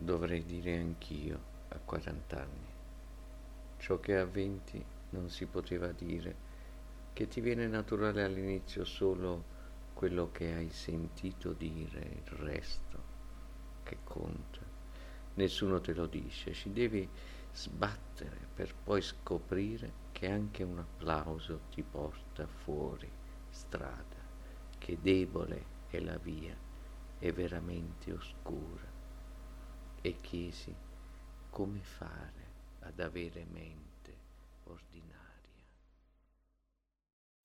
dovrei dire anch'io a 40 anni. Ciò che a 20 non si poteva dire, che ti viene naturale all'inizio solo quello che hai sentito dire, il resto che conta. Nessuno te lo dice, ci devi sbattere per poi scoprire che anche un applauso ti porta fuori strada, che debole è la via, è veramente oscura. E chiesi come fare ad avere mente ordinaria.